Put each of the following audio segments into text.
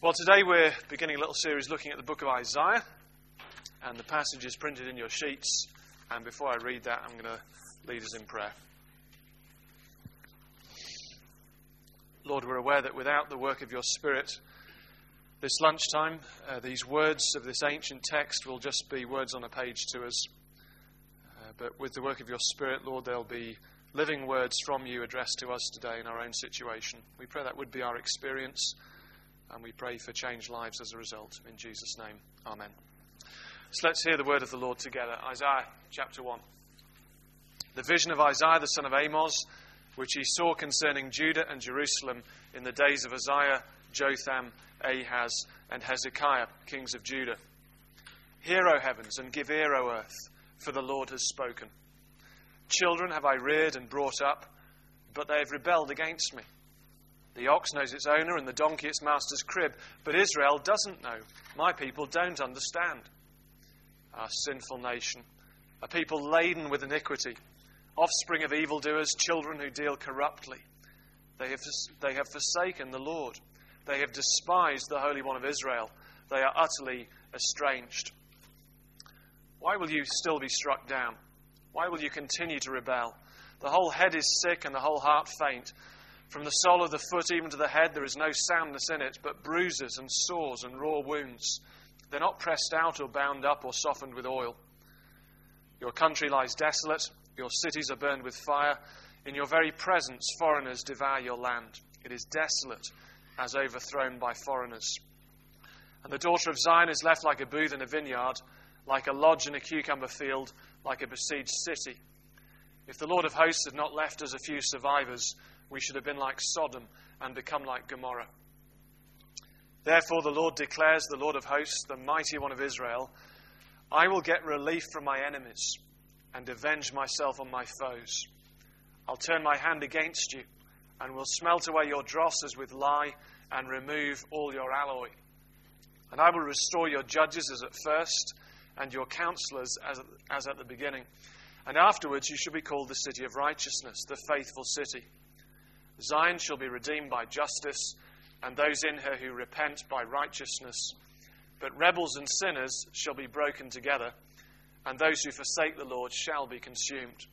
Well, today we're beginning a little series looking at the book of Isaiah, and the passage is printed in your sheets. And before I read that, I'm going to lead us in prayer. Lord, we're aware that without the work of your Spirit, this lunchtime, these words of this ancient text will just be words on a page to us. But with the work of your Spirit, Lord, there'll be living words from you addressed to us today in our own situation. We pray that would be our experience. And we pray for changed lives as a result. In Jesus' name, amen. So let's hear the word of the Lord together. Isaiah chapter 1. The vision of Isaiah the son of Amos, which he saw concerning Judah and Jerusalem in the days of Uzziah, Jotham, Ahaz, and Hezekiah, kings of Judah. Hear, O heavens, and give ear, O earth, for the Lord has spoken. Children have I reared and brought up, but they have rebelled against me. The ox knows its owner and the donkey its master's crib, but Israel doesn't know. My people don't understand. Our sinful nation, a people laden with iniquity, offspring of evildoers, children who deal corruptly. They have forsaken the Lord. They have despised the Holy One of Israel. They are utterly estranged. Why will you still be struck down? Why will you continue to rebel? The whole head is sick and the whole heart faint. From the sole of the foot even to the head there is no soundness in it, but bruises and sores and raw wounds. They're not pressed out or bound up or softened with oil. Your country lies desolate. Your cities are burned with fire. In your very presence foreigners devour your land. It is desolate, as overthrown by foreigners. And the daughter of Zion is left like a booth in a vineyard, like a lodge in a cucumber field, like a besieged city. If the Lord of hosts had not left us a few survivors, we should have been like Sodom and become like Gomorrah. Therefore the Lord declares, the Lord of hosts, the mighty one of Israel, I will get relief from my enemies and avenge myself on my foes. I'll turn my hand against you and will smelt away your drosses with lye and remove all your alloy. And I will restore your judges as at first and your counselors as at the beginning. And afterwards you shall be called the city of righteousness, the faithful city. Zion shall be redeemed by justice, and those in her who repent by righteousness. But rebels and sinners shall be broken together, and those who forsake the Lord shall be consumed.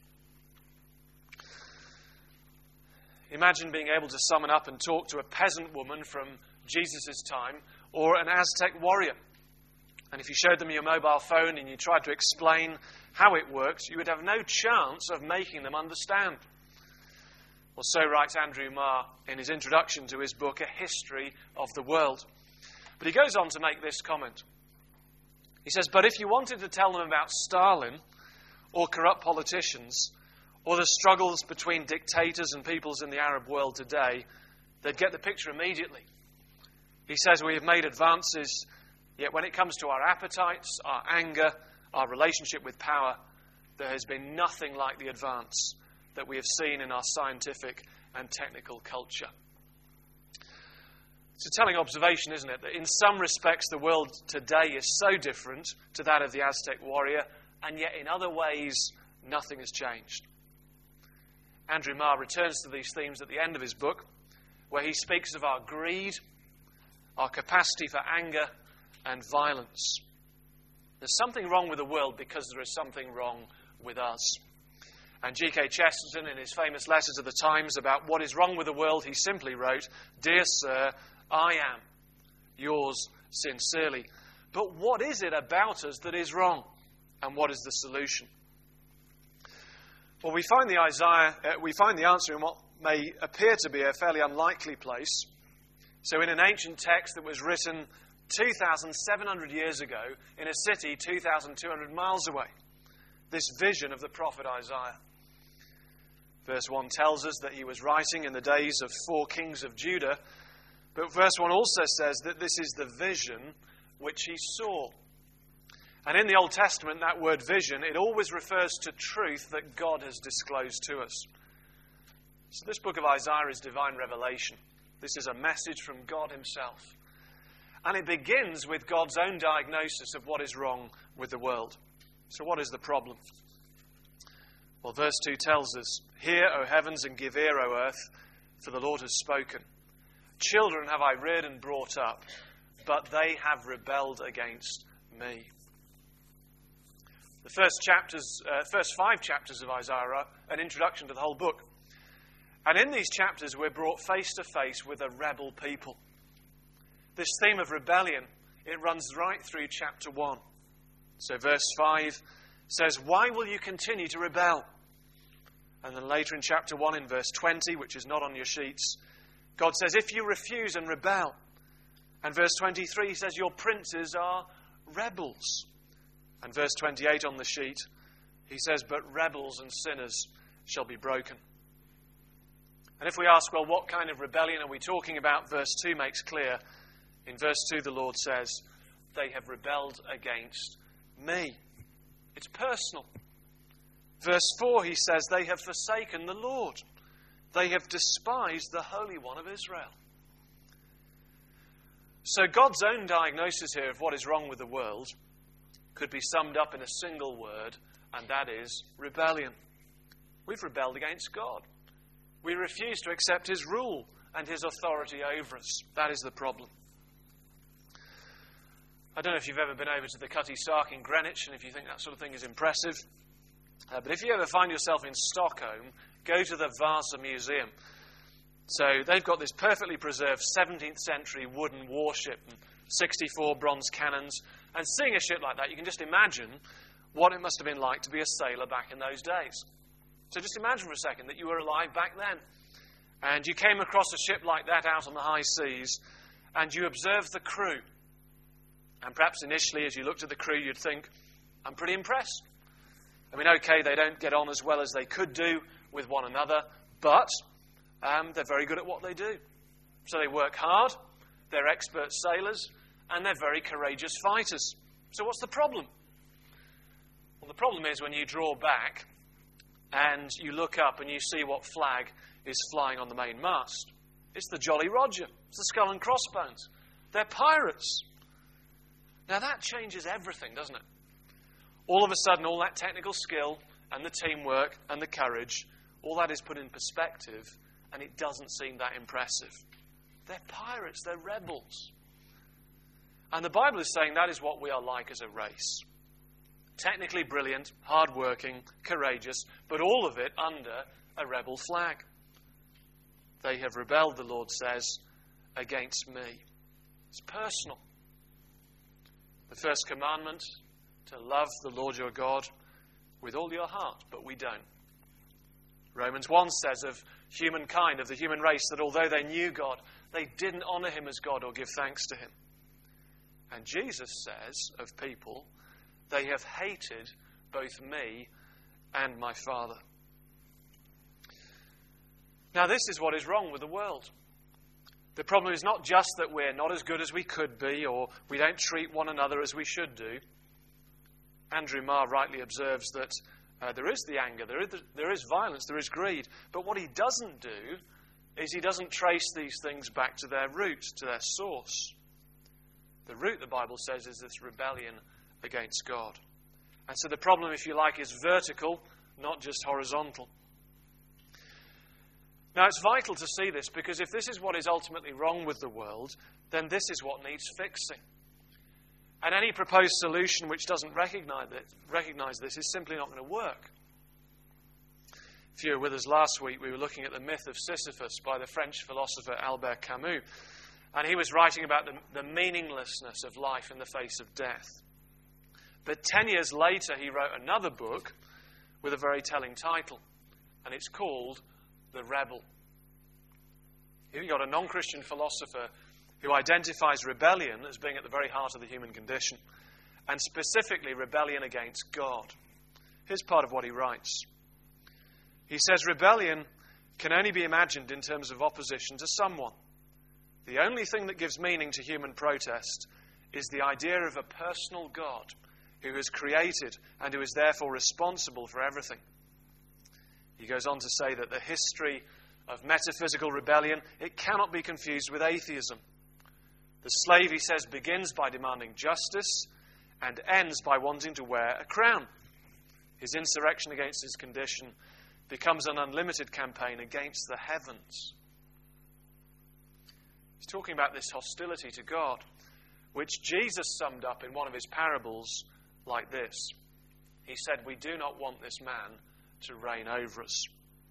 Imagine being able to summon up and talk to a peasant woman from Jesus' time, or an Aztec warrior. And if you showed them your mobile phone and you tried to explain how it works, you would have no chance of making them understand. Well, so writes Andrew Marr in his introduction to his book, A History of the World. But he goes on to make this comment. He says, but if you wanted to tell them about Stalin or corrupt politicians or the struggles between dictators and peoples in the Arab world today, they'd get the picture immediately. He says we have made advances, yet when it comes to our appetites, our anger, our relationship with power, there has been nothing like the advance that we have seen in our scientific and technical culture. It's a telling observation, isn't it, that in some respects the world today is so different to that of the Aztec warrior, and yet in other ways nothing has changed. Andrew Marr returns to these themes at the end of his book, where he speaks of our greed, our capacity for anger and violence. There's something wrong with the world because there is something wrong with us. And G.K. Chesterton, in his famous letter to the Times about what is wrong with the world, he simply wrote, Dear Sir, I am yours sincerely. But what is it about us that is wrong? And what is the solution? Well, we find the answer in what may appear to be a fairly unlikely place. So in an ancient text that was written 2,700 years ago in a city 2,200 miles away, this vision of the prophet Isaiah. Verse 1 tells us that he was writing in the days of 4 kings of Judah, but verse 1 also says that this is the vision which he saw. And in the Old Testament, that word vision, it always refers to truth that God has disclosed to us. So this book of Isaiah is divine revelation. This is a message from God himself. And it begins with God's own diagnosis of what is wrong with the world. So what is the problem? Well, verse 2 tells us, Hear, O heavens, and give ear, O earth, for the Lord has spoken. Children have I reared and brought up, but they have rebelled against me. The first 5 chapters of Isaiah are an introduction to the whole book. And in these chapters, we're brought face to face with a rebel people. This theme of rebellion, it runs right through chapter 1. So verse 5 says, "Why will you continue to rebel?" And then later in chapter 1 in verse 20, which is not on your sheets, God says, "If you refuse and rebel." And verse 23 says, "Your princes are rebels." And verse 28 on the sheet, he says, "But rebels and sinners shall be broken." And if we ask, well, what kind of rebellion are we talking about? Verse 2 makes clear. In verse 2, the Lord says, "They have rebelled against me." It's personal. Verse 4, he says, "They have forsaken the Lord. They have despised the Holy One of Israel." So God's own diagnosis here of what is wrong with the world could be summed up in a single word, and that is rebellion. We've rebelled against God. We refuse to accept His rule and His authority over us. That is the problem. I don't know if you've ever been over to the Cutty Sark in Greenwich, and if you think that sort of thing is impressive. But if you ever find yourself in Stockholm, go to the Vasa Museum. So they've got this perfectly preserved 17th century wooden warship and 64 bronze cannons. And seeing a ship like that, you can just imagine what it must have been like to be a sailor back in those days. So just imagine for a second that you were alive back then. And you came across a ship like that out on the high seas, and you observed the crew. And perhaps initially, as you looked at the crew, you'd think, I'm pretty impressed. I mean, okay, they don't get on as well as they could do with one another, but they're very good at what they do. So they work hard, they're expert sailors, and they're very courageous fighters. So what's the problem? Well, the problem is when you draw back and you look up and you see what flag is flying on the main mast. It's the Jolly Roger. It's the Skull and Crossbones. They're pirates. Now that changes everything, doesn't it? All of a sudden, all that technical skill and the teamwork and the courage, all that is put in perspective, and it doesn't seem that impressive. They're pirates. They're rebels. And the Bible is saying that is what we are like as a race. Technically brilliant, hard-working, courageous, but all of it under a rebel flag. They have rebelled, the Lord says, against me. It's personal. The first commandment, to love the Lord your God with all your heart, but we don't. Romans 1 says of humankind, of the human race, that although they knew God, they didn't honour Him as God or give thanks to Him. And Jesus says of people, they have hated both me and my Father. Now this is what is wrong with the world. The problem is not just that we're not as good as we could be, or we don't treat one another as we should do. Andrew Marr rightly observes that there is the anger, there is violence, there is greed. But what he doesn't do is he doesn't trace these things back to their root, to their source. The root, the Bible says, is this rebellion against God. And so the problem, if you like, is vertical, not just horizontal. Now, it's vital to see this, because if this is what is ultimately wrong with the world, then this is what needs fixing. And any proposed solution which doesn't recognize this is simply not going to work. If you were with us last week, we were looking at the myth of Sisyphus by the French philosopher Albert Camus. And he was writing about the meaninglessness of life in the face of death. But 10 years later, he wrote another book with a very telling title. And it's called The Rebel. You've got a non-Christian philosopher who identifies rebellion as being at the very heart of the human condition, and specifically rebellion against God. Here's part of what he writes. He says, rebellion can only be imagined in terms of opposition to someone. The only thing that gives meaning to human protest is the idea of a personal God who has created and who is therefore responsible for everything. He goes on to say that the history of metaphysical rebellion, it cannot be confused with atheism. The slave, he says, begins by demanding justice and ends by wanting to wear a crown. His insurrection against his condition becomes an unlimited campaign against the heavens. He's talking about this hostility to God, which Jesus summed up in one of his parables like this. He said, "We do not want this man to reign over us."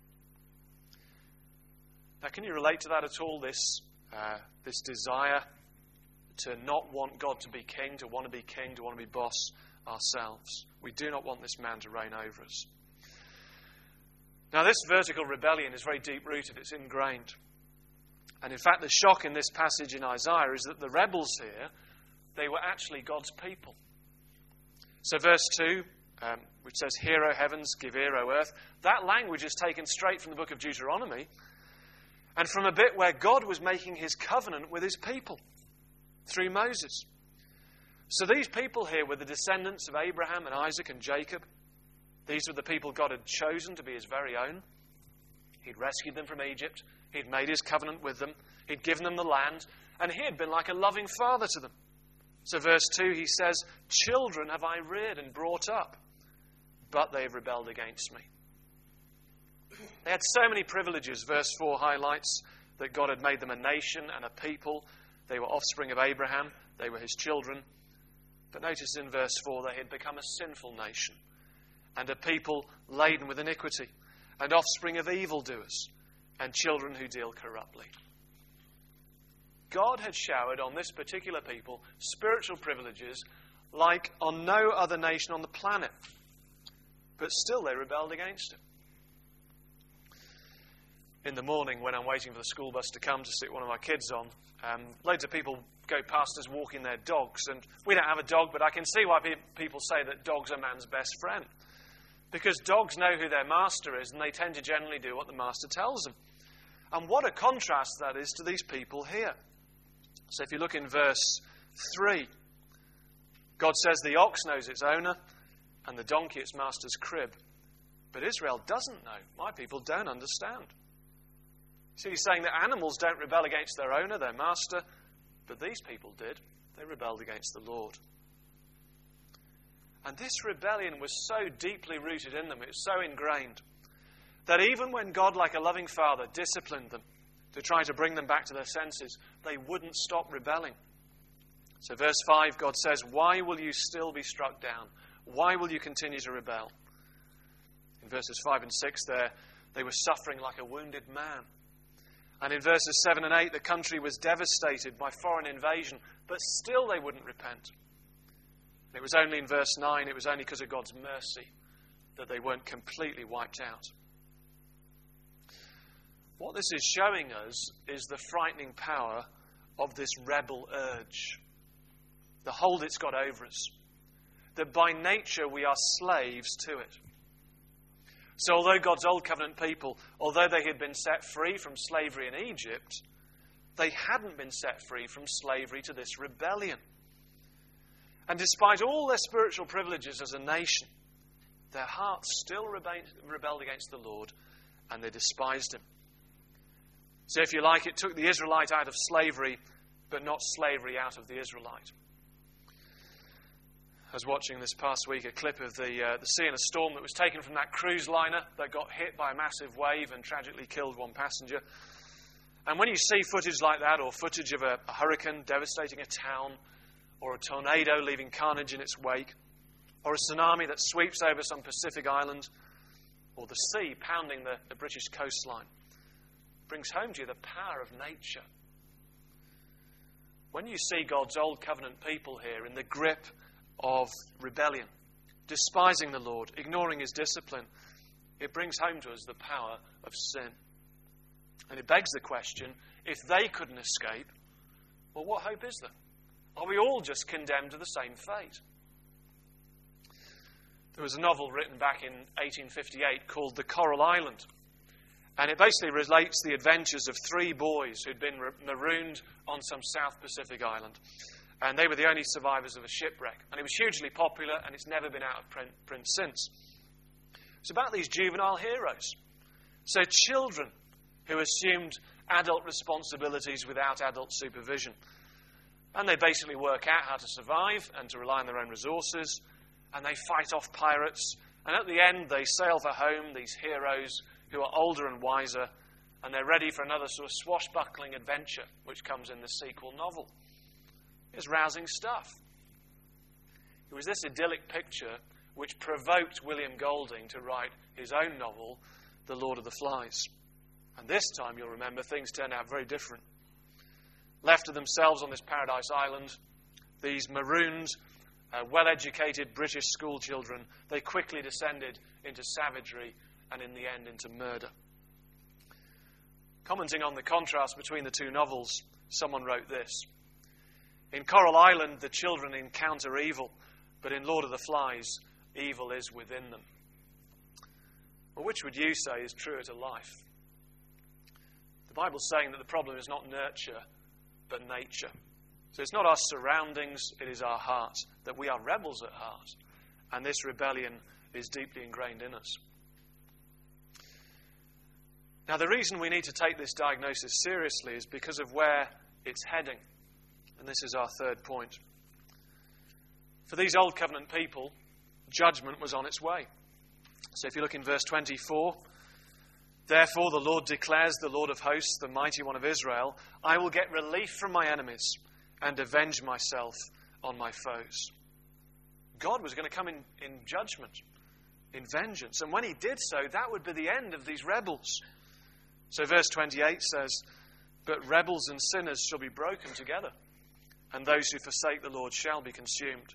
Now, can you relate to that at all, this desire to not want God to be king, to want to be king, to want to be boss ourselves? We do not want this man to reign over us. Now, this vertical rebellion is very deep-rooted. It's ingrained. And in fact, the shock in this passage in Isaiah is that the rebels here, they were actually God's people. So verse 2, which says, "Hear, O heavens, give ear, O earth," that language is taken straight from the book of Deuteronomy, and from a bit where God was making his covenant with his people through Moses. So these people here were the descendants of Abraham and Isaac and Jacob. These were the people God had chosen to be his very own. He'd rescued them from Egypt. He'd made his covenant with them. He'd given them the land. And he had been like a loving father to them. So verse 2, he says, "Children have I reared and brought up, but they have rebelled against me." They had so many privileges. Verse 4 highlights that God had made them a nation and a people. They were offspring of Abraham. They were his children. But notice in verse 4, they had become a sinful nation and a people laden with iniquity and offspring of evildoers and children who deal corruptly. God had showered on this particular people spiritual privileges like on no other nation on the planet. But still they rebelled against him. In the morning when I'm waiting for the school bus to come to sit one of my kids on, loads of people go past us walking their dogs. And we don't have a dog, but I can see why people say that dogs are man's best friend. Because dogs know who their master is, and they tend to generally do what the master tells them. And what a contrast that is to these people here. So if you look in verse 3, God says the ox knows its owner and the donkey its master's crib. But Israel doesn't know. My people don't understand. So he's saying that animals don't rebel against their owner, their master, but these people did. They rebelled against the Lord. And this rebellion was so deeply rooted in them, it was so ingrained, that even when God, like a loving father, disciplined them to try to bring them back to their senses, they wouldn't stop rebelling. So verse 5, God says, "Why will you still be struck down? Why will you continue to rebel?" In verses 5 and 6 there, they were suffering like a wounded man. And in verses 7 and 8, the country was devastated by foreign invasion, but still they wouldn't repent. And it was only in verse 9, it was only because of God's mercy that they weren't completely wiped out. What this is showing us is the frightening power of this rebel urge, the hold it's got over us, that by nature we are slaves to it. So although God's old covenant people, although they had been set free from slavery in Egypt, they hadn't been set free from slavery to this rebellion. And despite all their spiritual privileges as a nation, their hearts still rebelled against the Lord, and they despised him. So if you like, it took the Israelite out of slavery, but not slavery out of the Israelite. I was watching this past week a clip of the sea in a storm that was taken from that cruise liner that got hit by a massive wave and tragically killed one passenger. And when you see footage like that, or footage of a hurricane devastating a town, or a tornado leaving carnage in its wake, or a tsunami that sweeps over some Pacific island, or the sea pounding the British coastline, it brings home to you the power of nature. When you see God's old covenant people here in the grip of rebellion, despising the Lord, ignoring his discipline, it brings home to us the power of sin. And it begs the question, if they couldn't escape, well, what hope is there? Are we all just condemned to the same fate? There was a novel written back in 1858 called The Coral Island. And it basically relates the adventures of 3 boys who'd been marooned on some South Pacific island. And they were the only survivors of a shipwreck. And it was hugely popular, and it's never been out of print since. It's about these juvenile heroes. So children who assumed adult responsibilities without adult supervision. And they basically work out how to survive and to rely on their own resources. And they fight off pirates. And at the end, they sail for home, these heroes who are older and wiser. and they're ready for another sort of swashbuckling adventure, which comes in the sequel novel. It's rousing stuff. It was this idyllic picture which provoked William Golding to write his own novel, The Lord of the Flies. And this time, you'll remember, things turned out very different. Left to themselves on this paradise island, these marooned, well-educated British school children, they quickly descended into savagery and in the end into murder. Commenting on the contrast between the two novels, someone wrote this: "In Coral Island, the children encounter evil, but in Lord of the Flies, evil is within them." Well, which would you say is truer to life? The Bible's saying that the problem is not nurture, but nature. So it's not our surroundings, it is our heart, that we are rebels at heart. And this rebellion is deeply ingrained in us. Now, the reason we need to take this diagnosis seriously is because of where it's heading. And this is our third point. For these Old Covenant people, judgment was on its way. So if you look in verse 24, "Therefore the Lord declares, the Lord of hosts, the mighty one of Israel, I will get relief from my enemies and avenge myself on my foes." God was going to come in judgment, in vengeance. And when he did so, that would be the end of these rebels. So verse 28 says, "But rebels and sinners shall be broken together, and those who forsake the Lord shall be consumed."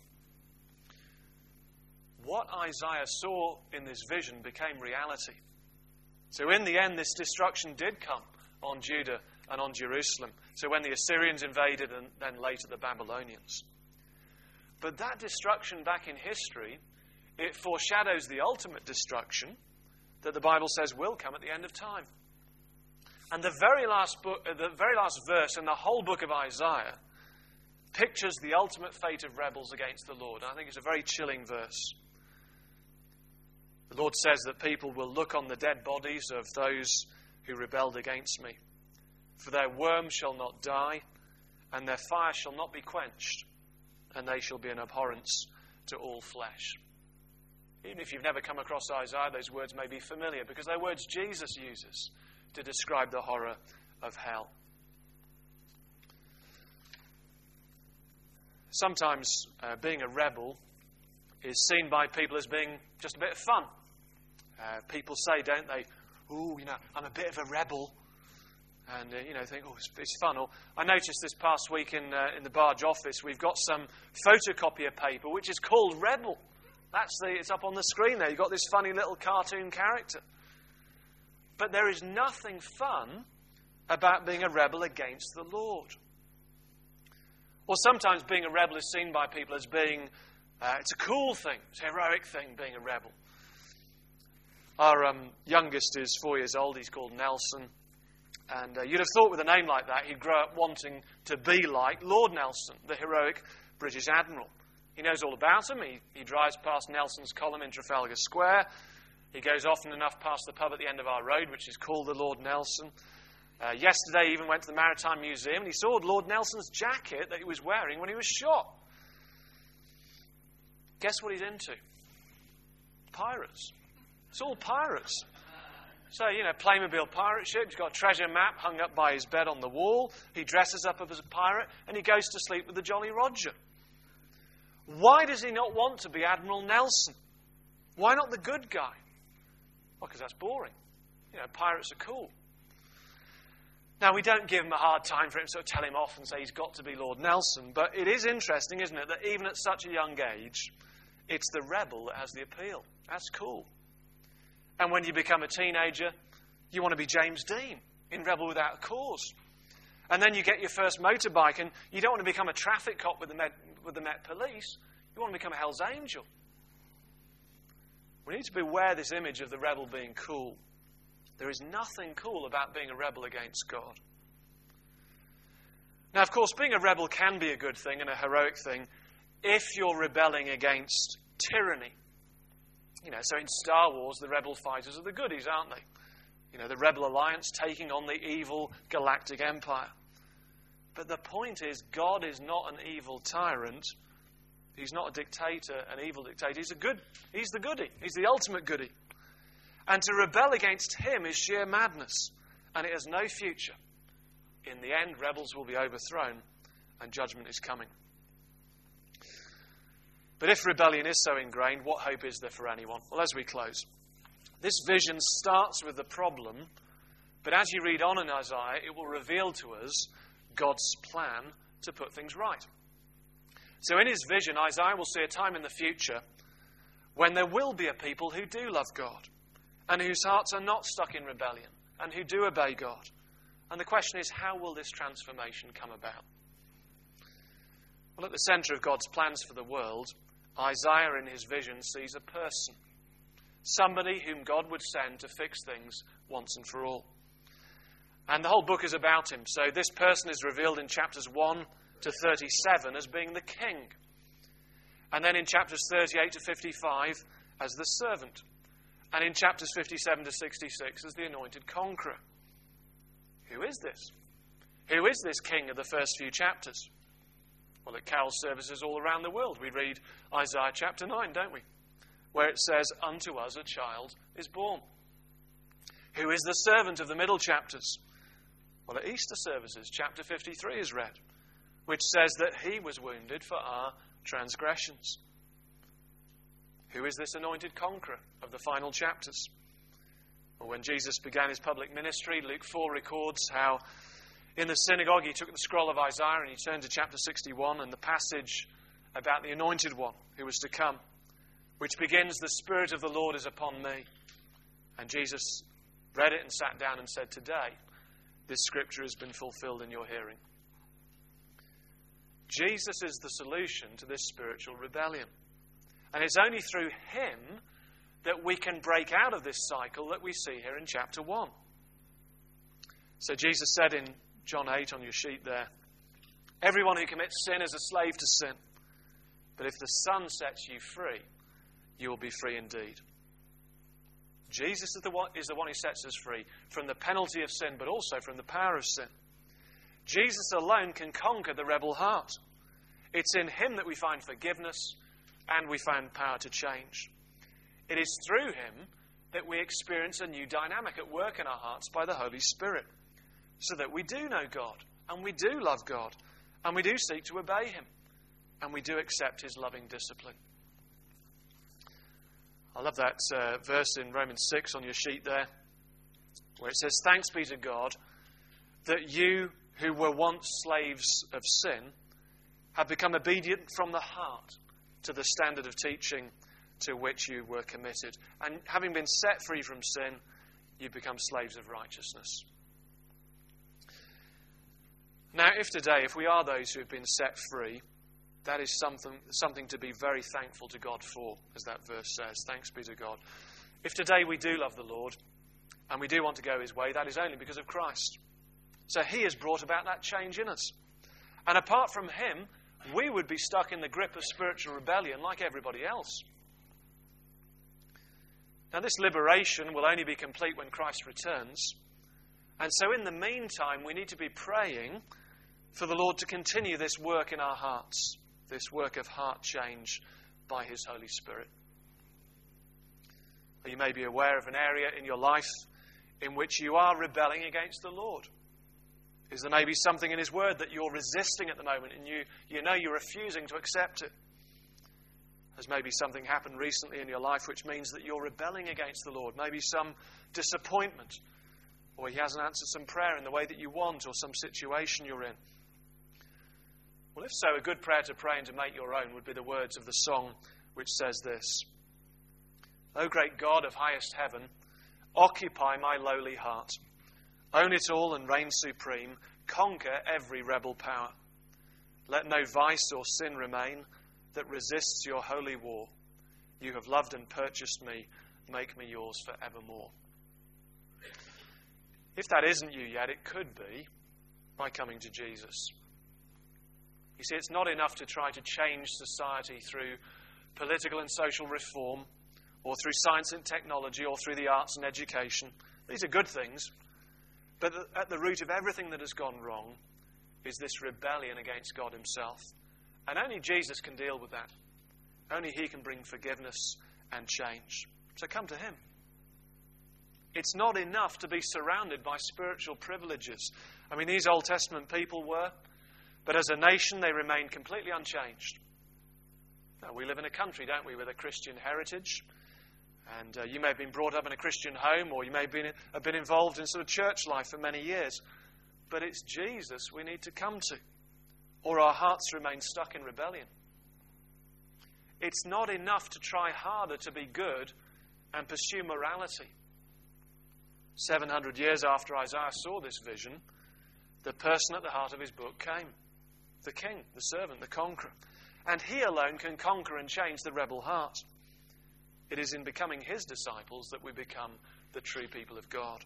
What Isaiah saw in this vision became reality. So in the end, this destruction did come on Judah and on Jerusalem. So when the Assyrians invaded and then later the Babylonians. But that destruction back in history, it foreshadows the ultimate destruction that the Bible says will come at the end of time. And the very last verse in the whole book of Isaiah pictures the ultimate fate of rebels against the Lord. I think it's a very chilling verse. The Lord says that people will look on the dead bodies of those who rebelled against me. For their worm shall not die, and their fire shall not be quenched, and they shall be an abhorrence to all flesh. Even if you've never come across Isaiah, those words may be familiar, because they're words Jesus uses to describe the horror of hell. Sometimes being a rebel is seen by people as being just a bit of fun. People say, don't they, "Oh, I'm a bit of a rebel." And, think, "Oh, it's fun." Or I noticed this past week in the Barge office, we've got some photocopier paper, which is called Rebel. It's up on the screen there. You've got this funny little cartoon character. But there is nothing fun about being a rebel against the Lord. Or sometimes being a rebel is seen by people as being, it's a cool thing, it's a heroic thing, being a rebel. Our youngest is 4 years old. He's called Nelson. And you'd have thought with a name like that, he'd grow up wanting to be like Lord Nelson, the heroic British admiral. He knows all about him. He drives past Nelson's column in Trafalgar Square. He goes often enough past the pub at the end of our road, which is called the Lord Nelson. Yesterday, he even went to the Maritime Museum, and he saw Lord Nelson's jacket that he was wearing when he was shot. Guess what he's into? Pirates. It's all pirates. So, Playmobil pirate ship. He's got a treasure map hung up by his bed on the wall. He dresses up as a pirate, and he goes to sleep with the Jolly Roger. Why does he not want to be Admiral Nelson? Why not the good guy? Well, because that's boring. Pirates are cool. Now, we don't give him a hard time for him, sort of tell him off and say he's got to be Lord Nelson. But it is interesting, isn't it, that even at such a young age, it's the rebel that has the appeal. That's cool. And when you become a teenager, you want to be James Dean in Rebel Without a Cause. And then you get your first motorbike, and you don't want to become a traffic cop with the Met Police. You want to become a Hell's Angel. We need to beware this image of the rebel being cool. There is nothing cool about being a rebel against God. Now, of course, being a rebel can be a good thing and a heroic thing if you're rebelling against tyranny. So in Star Wars, the rebel fighters are the goodies, aren't they? The Rebel Alliance taking on the evil galactic empire. But the point is, God is not an evil tyrant. He's not a dictator, an evil dictator. He's the goodie. He's the ultimate goodie. And to rebel against him is sheer madness. and it has no future. In the end, rebels will be overthrown and judgment is coming. But if rebellion is so ingrained, what hope is there for anyone? Well, as we close, this vision starts with the problem, but as you read on in Isaiah, it will reveal to us God's plan to put things right. So in his vision, Isaiah will see a time in the future when there will be a people who do love God and whose hearts are not stuck in rebellion and who do obey God. And the question is, how will this transformation come about? Well, at the centre of God's plans for the world, Isaiah in his vision sees a person, somebody whom God would send to fix things once and for all. And the whole book is about him. So this person is revealed in chapters 1 to 37 as being the king. And then in chapters 38 to 55 as the servant. And in chapters 57 to 66 as the anointed conqueror. Who is this? Who is this king of the first few chapters? Well, at carol services all around the world, we read Isaiah chapter 9, don't we? Where it says, "Unto us a child is born." Who is the servant of the middle chapters? Well, at Easter services, chapter 53 is read, which says that he was wounded for our transgressions. Who is this anointed conqueror of the final chapters? Well, when Jesus began his public ministry, Luke 4 records how in the synagogue he took the scroll of Isaiah and he turned to chapter 61 and the passage about the anointed one who was to come, which begins, "The Spirit of the Lord is upon me." And Jesus read it and sat down and said, "Today, this scripture has been fulfilled in your hearing." Jesus is the solution to this spiritual rebellion. And it's only through him that we can break out of this cycle that we see here in chapter 1. So Jesus said in John 8 on your sheet there, "Everyone who commits sin is a slave to sin. But if the Son sets you free, you will be free indeed." Jesus is the one who sets us free from the penalty of sin, but also from the power of sin. Jesus alone can conquer the rebel heart. It's in him that we find forgiveness and we find power to change. It is through him that we experience a new dynamic at work in our hearts by the Holy Spirit, so that we do know God, and we do love God, and we do seek to obey him, and we do accept his loving discipline. I love that verse in Romans 6 on your sheet there, where it says, "Thanks be to God that you who were once slaves of sin have become obedient from the heart to the standard of teaching to which you were committed. And having been set free from sin, you become slaves of righteousness." Now, if we are those who have been set free, that is something to be very thankful to God for, as that verse says. Thanks be to God. If today we do love the Lord, and we do want to go his way, that is only because of Christ. So he has brought about that change in us. And apart from him, we would be stuck in the grip of spiritual rebellion like everybody else. Now, this liberation will only be complete when Christ returns. And so in the meantime, we need to be praying for the Lord to continue this work in our hearts, this work of heart change by his Holy Spirit. You may be aware of an area in your life in which you are rebelling against the Lord. Is there maybe something in his word that you're resisting at the moment and you know you're refusing to accept it? Has maybe something happened recently in your life which means that you're rebelling against the Lord? Maybe some disappointment, or he hasn't answered some prayer in the way that you want, or some situation you're in. Well, if so, a good prayer to pray and to make your own would be the words of the song which says this: "O great God of highest heaven, occupy my lowly heart. Own it all and reign supreme. Conquer every rebel power. Let no vice or sin remain that resists your holy war. You have loved and purchased me. Make me yours forevermore." If that isn't you yet, it could be by coming to Jesus. You see, it's not enough to try to change society through political and social reform, or through science and technology, or through the arts and education. These are good things. But at the root of everything that has gone wrong is this rebellion against God himself. And only Jesus can deal with that. Only he can bring forgiveness and change. So come to him. It's not enough to be surrounded by spiritual privileges. I mean, these Old Testament people were, but as a nation they remained completely unchanged. Now, we live in a country, don't we, with a Christian heritage. And you may have been brought up in a Christian home, or you may have been involved in sort of church life for many years. But it's Jesus we need to come to, or our hearts remain stuck in rebellion. It's not enough to try harder to be good and pursue morality. 700 years after Isaiah saw this vision, the person at the heart of his book came. The king, the servant, the conqueror. And he alone can conquer and change the rebel heart. It is in becoming his disciples that we become the true people of God.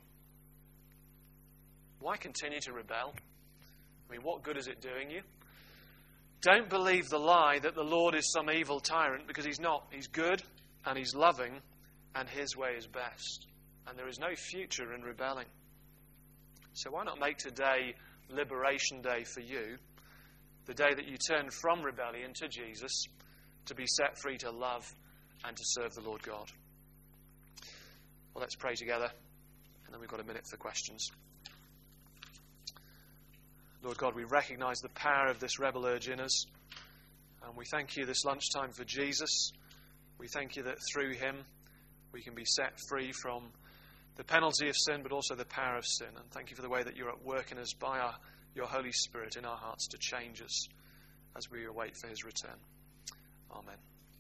Why continue to rebel? I mean, what good is it doing you? Don't believe the lie that the Lord is some evil tyrant, because he's not. He's good and he's loving, and his way is best. And there is no future in rebelling. So why not make today Liberation Day for you, the day that you turn from rebellion to Jesus, to be set free to love and to serve the Lord God. Well, let's pray together, and then we've got a minute for questions. Lord God, we recognize the power of this rebel urge in us, and we thank you this lunchtime for Jesus. We thank you that through him we can be set free from the penalty of sin, but also the power of sin. And thank you for the way that you're at work in us by your Holy Spirit in our hearts to change us as we await for his return. Amen.